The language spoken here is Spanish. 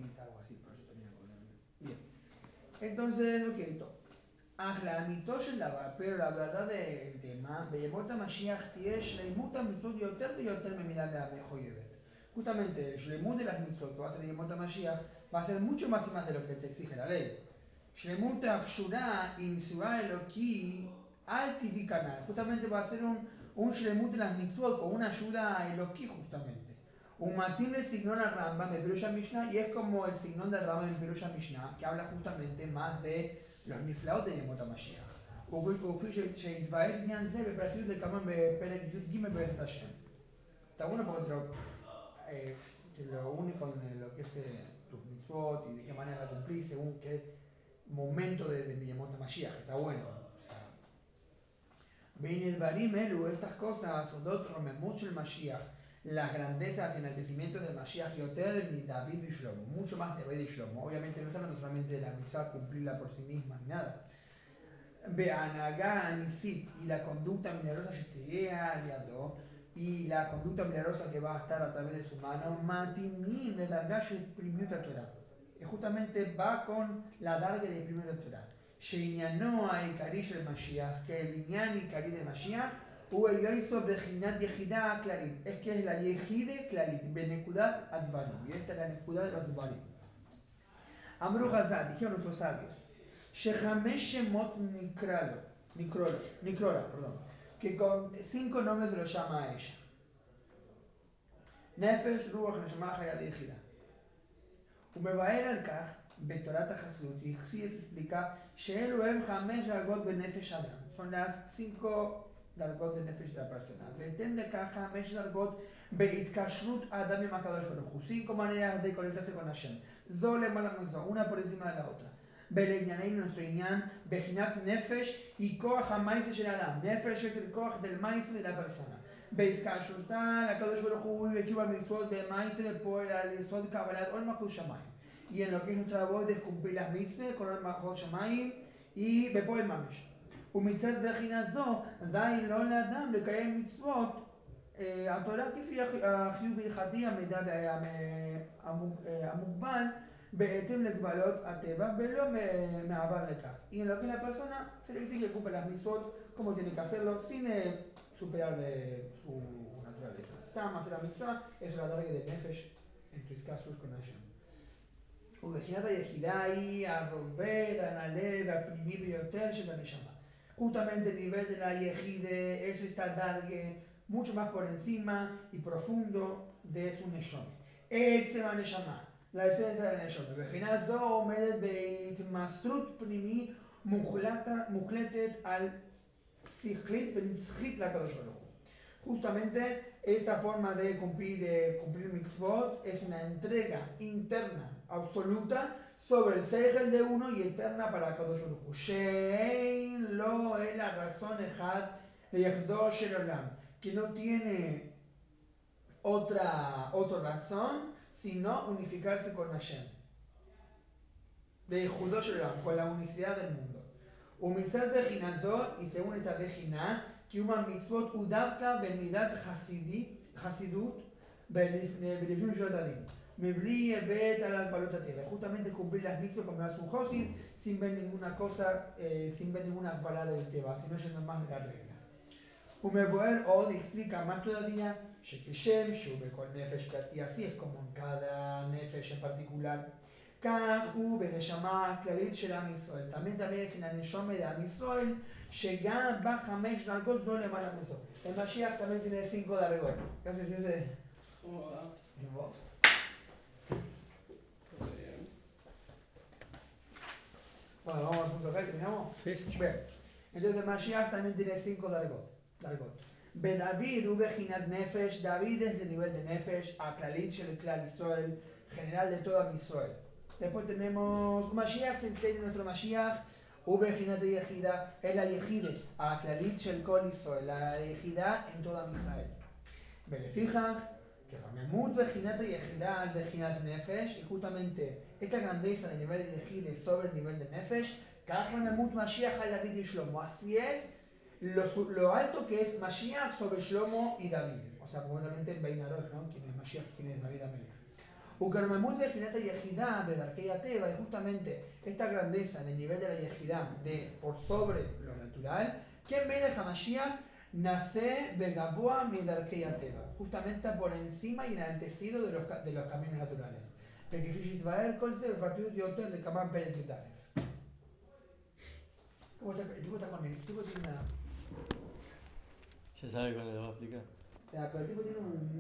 papita o así, por eso tenía que ponerlo. Bien. Entonces, ok, החלמיתו של דבר, pero la verdad del tema, בימות המשיח תהיה שלימות המצוות יותר ויותר ממידה מחויבת. Justamente, el shlemut de las mitzvot que va a ser Yemot HaMashiach va a ser mucho más y más de lo que te exige la ley. Shlemut HaKshura עם צורה אלוקי אל טבעי כנ"ל. Justamente va a ser un shlemut de las mitzvot con una ayuda elokí justamente. Un matim el signon al Rambam en Pirush HaMishnah y es como el signon del Rambam en Pirush HaMishnah que habla justamente más de los niflaot de ימות המשיח. וכפי שהתבהר בעניין זה בפרטיות לקמן בפרק י"ג בעזרת השם. Está bueno porque te lo une con lo que es tus mitzvot y de qué manera la cumplís según qué momento de mi ימות המשיח. Está bueno. והנה דברים אלו, estas cosas, סודות רוממות של משיח, las grandezas y enaltecimientos de Mashiach Yoter mi David y Shlomo, mucho más de David y Shlomo. Obviamente no están solamente de la mitzvah cumplirla por sí misma ni nada. בהנהגה הניסית y la conducta milagrosa שתהיה על ידו y la conducta milagrosa que va a estar a través de su mano, מתאימים לדרגה של פנימיות התורה. justamente va con la darga de פנימיות התורה. שעניינו העיקרי של משיח, כעניין עיקרי de משיח, הוא היוסו בחינת יחידה כללית. es que es la יחידה כללית, בנקודת הדברים. y esta es la נקודה de los דברים. אמרו חז"ל, dijeron nuestros sabios, שחמש שמות נקרא לה, perdón, que con 5 nombres se lo llama a ella. נפש, רוח, נשמה, חיה ויחידה. ומבאר על כך, בתורת החסידות, החסידס explica שאלו הם 5 דרגות בנפש אדם. son las 5 דרגות בנפש de la persona. בהתאם לכך 5 דרגות בהתקשרות האדם עם הקדוש ברוך הוא. 5 maneras de conectarse con Hashem. זו למעלה מזו, una por encima de la otra. בענייננו nuestro עניין, בחינת נפש היא כוח המעשה של האדם. נפש es el כוח del מעשה de la persona. בהתקשרותה לקדוש ברוך הוא וקיום המצוות במעשה ופועל על יסוד קבלת עול מלכות שמיים. y en lo que es nuestra voz de cumplir las mitzvot con el מלכות שמיים y בפועל ממש. ומצד בחינה זו, די לא לאדם לקיים מצוות התורה כפי החיוב ההלכתי המידע המוגבל בהתאם לגבלות הטבע ולא מעבר לכך. y en lo que es la persona se le exige que cumpla las mitzvot como tiene que hacerlo sin superar su naturaleza. סתם hacer la mitzvah es la darga de nefesh en tus casos con Hashem. ובחינת היחידה היא הרובד, הנעלה והפנימי ביותר של הנשמה. justamente el nivel de la yehide es esta dargue mucho más por encima y profundo de su neshome. עצם הנשמה, la esencia del neshome. בחינה זו עומדת בהתמסרות פנימי מוחלטת על שכלית ונצחית לקדוש ברוך הוא. justamente esta forma de cumplir mitzvot es una entrega interna absoluta sobre el seichel de uno y eterna para Kadosh Baruch Hu. Shein lo es la razón ejad leyachdo shel olam, que no tiene otra razón sino unificarse con Hashem. Leyachdo shel olam, con la unicidad del mundo. ומצד בחינה זו, y según esta בחינה, קיום המצוות הוא דווקא במידת חסידות ולפנים משורת הדין. מבלי היבט על הגבלות הטבע. justamente cumplir las mitzvot como las un josid, sin ver ninguna cosa, sin ver ninguna הגבלה del טבע, sino yendo más de la regla. ומבואר עוד, explica más todavía, שכשם שהוא בכל נפש פרטי, así es como en cada נפש en particular, כך הוא בנשמה הכללית של עם ישראל. también es en la neshome de עם ישראל, שגם בה 5 דרגות זו למעלה מזו. el Mashiach también tiene 5 דרגות. ¿Qué haces ese? Bueno, vamos al punto acá y terminamos. Sí. Bien. Entonces Mashiach también tiene 5 דרגות. בדוד הוא בחינת נפש, דוד es el nivel de נפש, הכללית של כלל ישראל, general de toda mi Israel. Después tenemos Mashiach, se entiende nuestro Mashiach, ובחינת היחידה, es la יחידה, הכללית של כל ישראל, la יחידה en toda mi Israel. ולפיכך, כרוממות בחינת היחידה על בחינת נפש, y justamente esta grandeza del nivel de יחידה sobre el nivel de נפש, כך רוממות משיח על דוד y שלמה. Así es lo alto que es Mashiach sobre Shlomo y David. O sea, concretamente en Beinaroch, ¿no? ¿Quién es Mashiach? ¿Quién es David Amelech? Ukermemut Vejinata Yehidá, Bedarkeya Teba, y justamente esta grandeza en el nivel de la Yehidá, de por sobre lo natural, que Melech HaMashiach nace Begavoa Midarkeya Teba, justamente por encima y enaltecido de los caminos naturales. וכפי שהתבהר כל זה בפרטיות יותר לכמה פרק י"א. El tipo está con el tipo tiene una. Ya sabe cuándo lo va a explicar. O sea, pero el tipo tiene un